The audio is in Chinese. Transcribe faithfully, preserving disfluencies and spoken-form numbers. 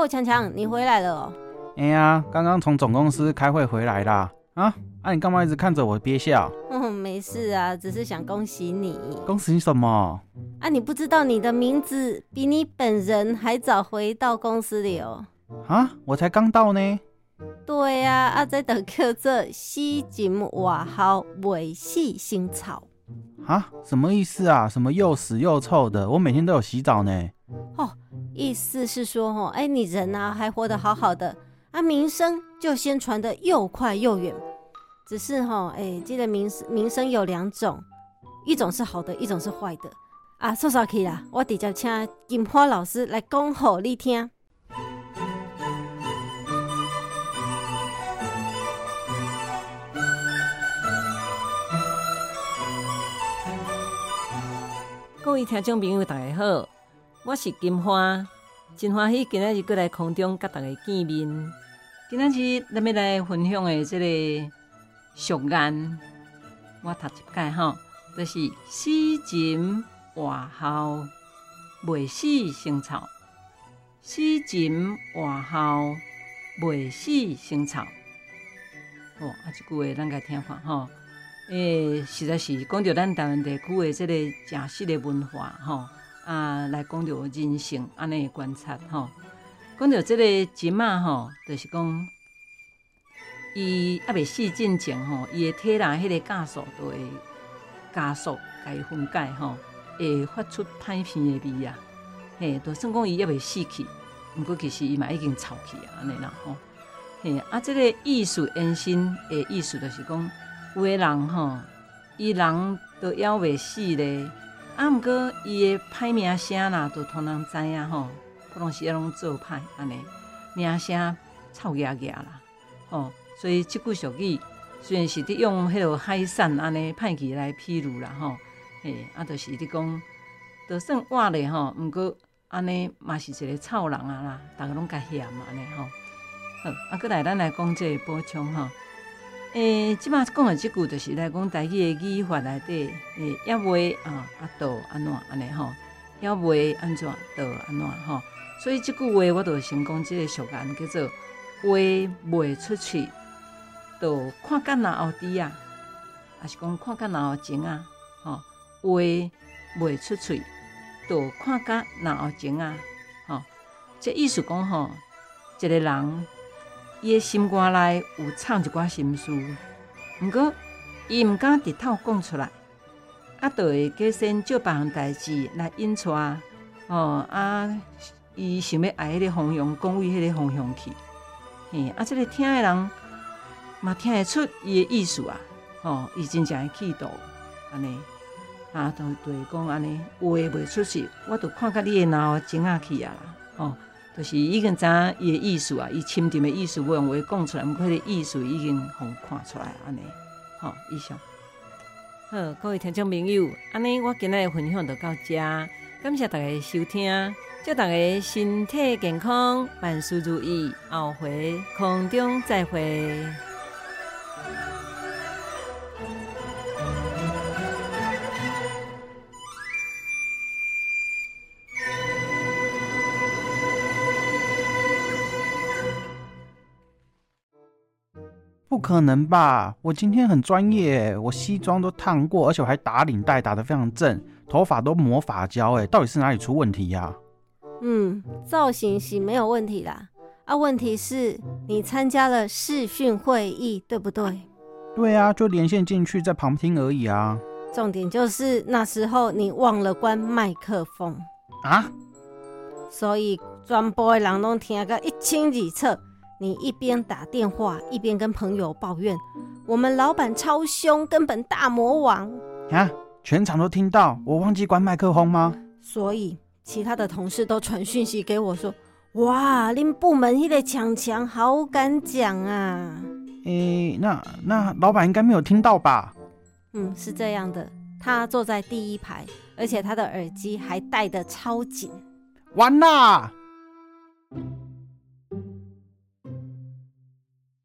哦，强强，你回来了哦。 哎呀，刚刚从总公司开会回来啦。啊，啊你干嘛一直看着我憋笑？ 嗯，没事啊，只是想恭喜你。 恭喜你什么？ 啊，你不知道你的名字比你本人还早回到公司里哦。 啊，我才刚到呢。 对呀、啊，啊这就叫做洗前活后未洗先臭。 啊，什么意思啊？什么又死又臭的？我每天都有洗澡呢。 哦，意思是说，哦，哎，你人啊还活得好好的，啊，名声就先传得又快又远。只是哈、哦，哎，这个名名声有两种，一种是好的，一种是坏的。啊，说说去啦，我直接请金花老师来讲给你听。 各位听众朋友，大家好，我是金花，真欢喜今仔日过来空中甲大家见面。今仔日咱要来分享的这个俗谚，我读一解吼，就是洗前活后未死先臭，洗前活后未死先臭。哦，啊，这句话咱来听看吼。诶，实在是讲到咱台湾地区的这个食食的文化吼，啊，来讲到人性安尼的观察吼。讲到这个金仔吼，就是讲伊还未死之前吼，伊的体内迄个酵素都会加速甲伊分解吼，会发出歹片的味啊。嘿，就算讲伊还未死去，毋过其实伊嘛已经臭去啊，安尼啦吼。嘿，啊，这个意思延伸的意思就是讲。有的人吼，伊人都还未死咧，啊，毋过伊的歹名声啦，都通人知影吼，可能是要拢做歹安尼，名声臭牙牙啦，吼，所以即句俗语虽然是伫用迄落海产安尼歹去来譬如啦吼，嘿，啊，就是伫讲，就算活咧吼，毋过安尼嘛是一个臭人啊啦，逐个拢甲嫌安尼吼，好，啊，搁来咱来讲这个补充吼。诶，即摆讲的即句就是来讲台语的语法内底，诶，要袂啊啊倒安怎安尼吼，要袂安怎倒安怎吼，所以即句话我就先讲即个俗谚叫做话袂出去，就看甲然后底啊，还是讲看甲然后前啊，吼，话袂出去，就看甲然后前啊，吼，这意思讲吼，一个人。伊的心肝内有藏一寡心事，毋过伊毋敢直头讲出来，啊，就会假先借别项代志来引出，哦啊，伊想要爱迄个方向，讲为迄个方向去，嘿，啊，即、這個聽的人嘛聽會出伊的意思啊，哦，伊真正會氣度，安尼，啊，就對講安尼，話袂出去，我就看甲你的腦前仔去啊啦，哦。就是已經知影伊的意思啊，伊深沉的意思，我用話講出來，毋過迄個意思已經互看出來安尼。好，以上。好，各位聽眾朋友，安尼我今日的分享就到這，感謝大家收聽，祝大家身體健康，萬事如意，後回空中再會。 不可能吧！我今天很专业，我西装都烫过，而且我还打领带，打得非常正，头发都抹发胶，哎，到底是哪里出问题呀、啊？ 嗯，造型是没有问题啦，啊，问题是你参加了视讯会议，对不对？ 对啊，就连线进去在旁听而已啊。 重点就是那时候你忘了关麦克风啊， 所以全部的人都听个一清二楚。你一边打电话一边跟朋友抱怨，我们老板超凶，根本大魔王啊！全场都听到，我忘记关麦克风吗？ 所以其他的同事都传讯息给我说：“哇，恁部门那个强强好敢讲啊！” 诶，那那老板应该没有听到吧？ 嗯，是这样的，他坐在第一排，而且他的耳机还戴得超紧。 完啦！